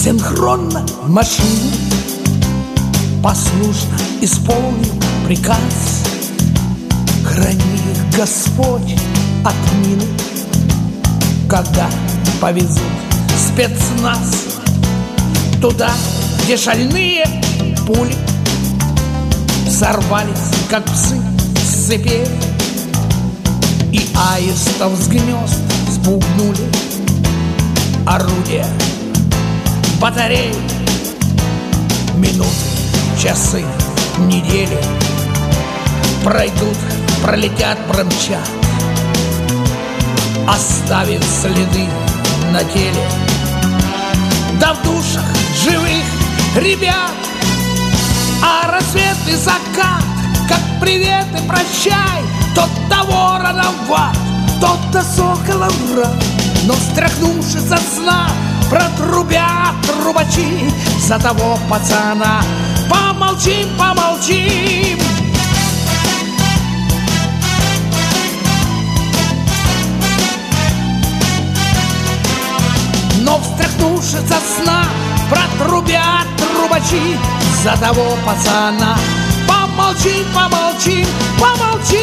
Синхронно в машине послушно исполнил приказ. Храни их Господь от мины, когда повезут спецназ туда, где шальные пули сорвались, как псы с цепей, и аистов с гнезд спугнули орудия батарей. Минуты, часы, недели пройдут, пролетят, промчат, оставив следы на теле, да в душах живых ребят. А рассвет и закат, как привет и прощай, тот-то вороном в ад, тот-то соколом в рай. Но стряхнувшись от сна, протрубят трубачи за того пацана. Помолчим, помолчим. Но встряхнувшись от сна, протрубят трубачи за того пацана. Помолчим, помолчим, помолчим.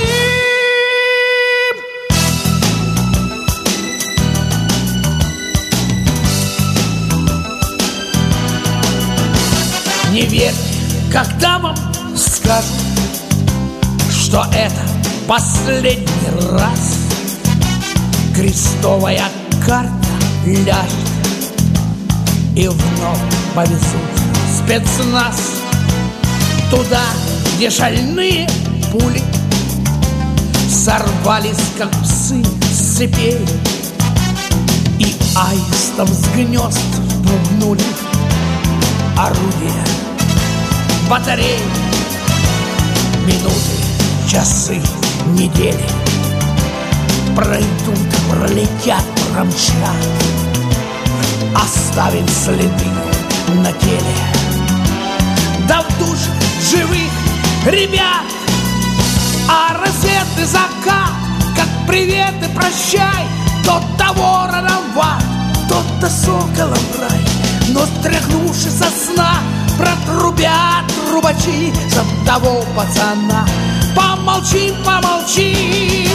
Не верьте, когда вам скажут, что это последний раз. Крестовая карта ляжет, и вновь повезут спецназ туда, где шальные пули сорвались, как псы с цепей, и аистов с гнезд спугнули орудия батарей. Минуты, часы, недели пройдут, пролетят, промчат, оставив следы на теле, да в душах живых ребят. А рассвет и закат, как привет и прощай, тот-то вороном в ад, тот-то соколом в рай. Но стряхнувшись со сна, протрубят трубачи за того пацана. Помолчим, помолчим.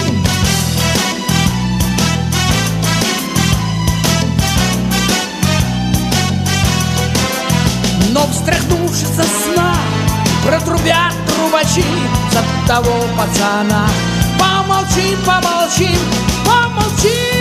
Но встряхнувшись со сна, протрубят трубачи за того пацана. Помолчим, помолчим, помолчим.